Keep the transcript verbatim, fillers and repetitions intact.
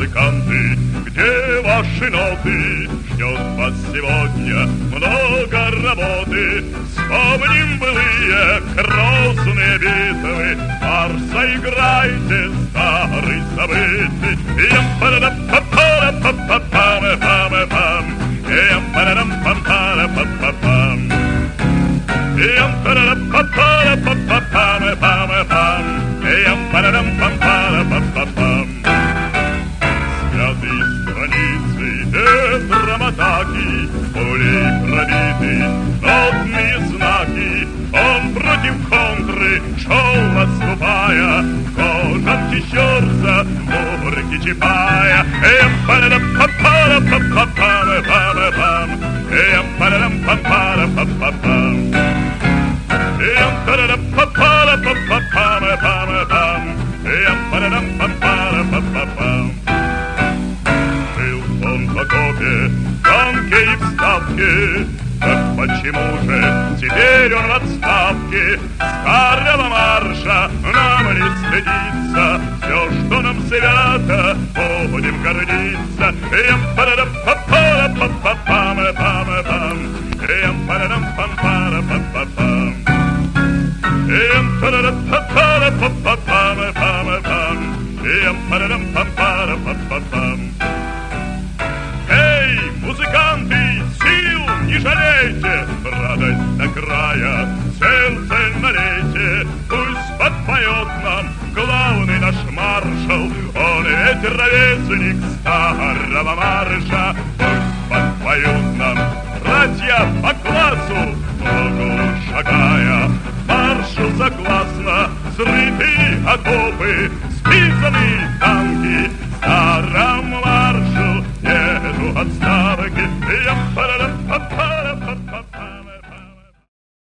музыканты, где ваши ноты? Ждет вас сегодня много работы. Вспомним былые грозные битвы, марш заиграйте старый забытый. Ям-па-да-пам-па-да-пам-па-пам-пам-пам, ям-па-да-пам-па-да-пам-пам-пам, ям-па-да-пам-па-да-пам-пам-пам-пам, ям-па-да-пам-па-да-пам-пам-пам. Смятые страницы тетрамотаки, пулей пробиты нотные знаки. Он против контры шел, отступая, в кожанке щерса, мурки чипая. Эм-па-да-пам-па-да-пам-пам-пам-пам, эм-па-да-пам-па-да-пам-пам-пам, эм-па-да-пам-па-да-пам-пам-пам-пам, эм-па-да-пам-па-да-пам-пам-пам. Жил он в окопе, в танке и в ставке. Так почему же теперь он в отставке? Старого марша нам не стыдиться, все, что нам свято, будем гордиться. Ям-па-да-пам-па-да-пам-пам-пам-пам, ям-па-да-пам-па-да-пам-пам-пам, ям-па-да-пам-па-да-пам-пам-пам-пам, ям-па-да-пам-па-да-пам-пам-пам. Эй, музыканты, сил не жалейте, радость до края, сердце налейте. Пусть подпоет нам главный наш маршал, он ведь ровесник старого марша. Пусть подпоют нам братья по классу, в ногу шагая, маршу согласно. Взрытые окопы, списанные там